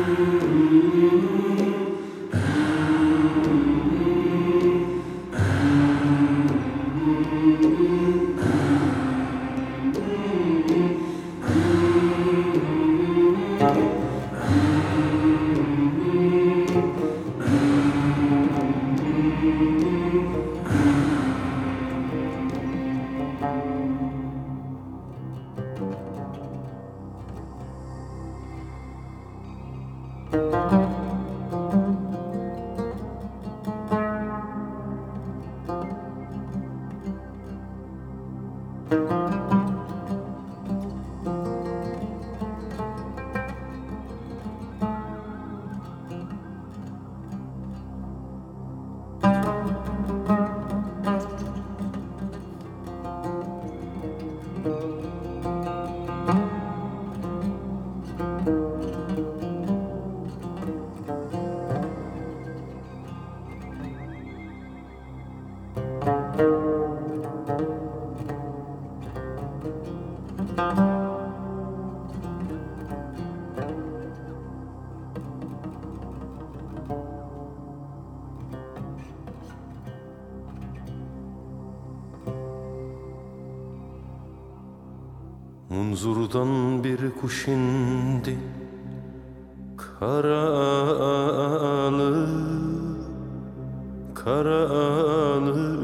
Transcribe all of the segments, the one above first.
Munzurdan bir kuş indi karalı, karalı.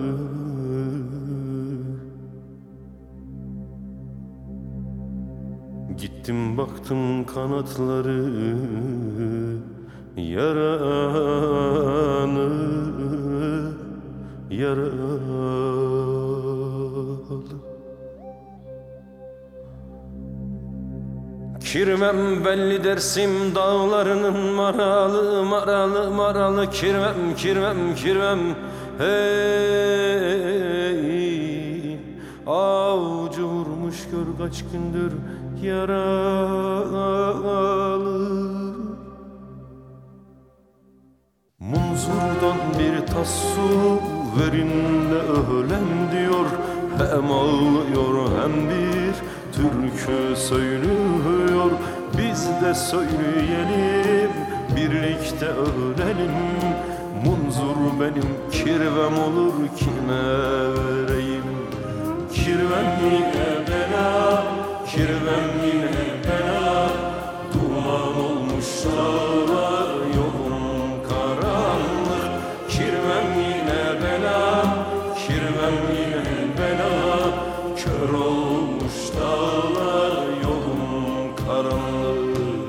Gittim baktım kanatları yaralı, yaralı. Kirvem belli Dersim dağlarının maralı, maralı, maralı. Kirvem, kirvem, kirvem, hey. Avcı vurmuş gör kaç gündür yaralı. Munzurdan bir tas su verin de ölem diyor. Hem ağlıyor hem bir türkü söylüyor. Biz de söyleyelim, birlikte ölelim. Munzur benim, kirvem olur kime vereyim? Kirvem yine bela, kirvem yine bela. Duman olmuş dağlar, yolum karanlık. Kirvem yine bela, kirvem yine bela. Kör olmuş dağlar, yolum karanlık.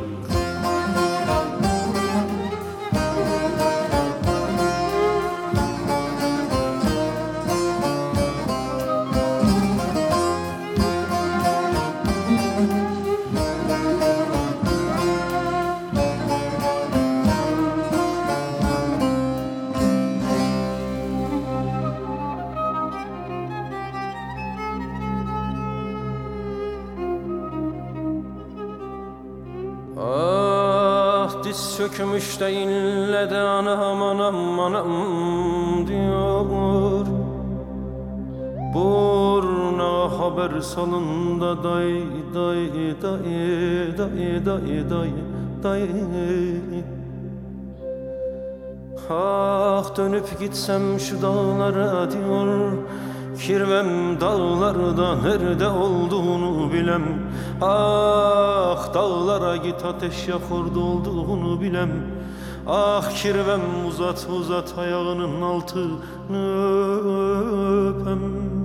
Diz çökmüş de ille de anam anam anam diyor. Burna haber salın da day day day day day day day. Ah dönüp gitsem şu dağlara diyor. Kirvem dağlarda nerede olduğunu bilem. Ah dağlara git ateş yak orada olduğunu bilem. Ah kirvem uzat uzat ayağının altını öpem.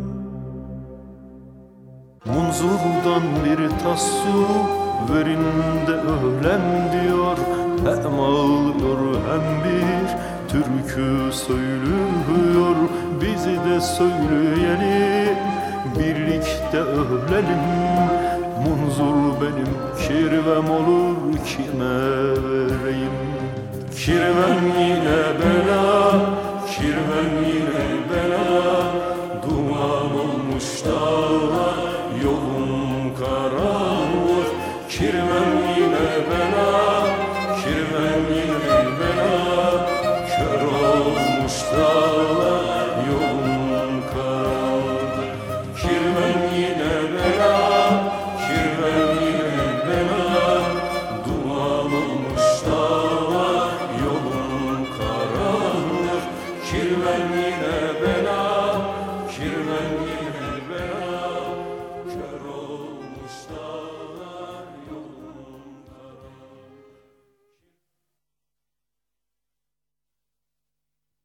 Munzurdan bir tas su verin de ölem diyor. Hem ağlıyor hem bir türkü söylüyor. Bizi de söyleyelim, birlikte ölelim. Munzur benim, kirvem olur kime vereyim? Kirvem yine bela, kirvem yine bela. Duman olmuş dağlar, yolum karanlık. Kirvem yine bela, kirvem yine bela. Kör olmuş dağlar.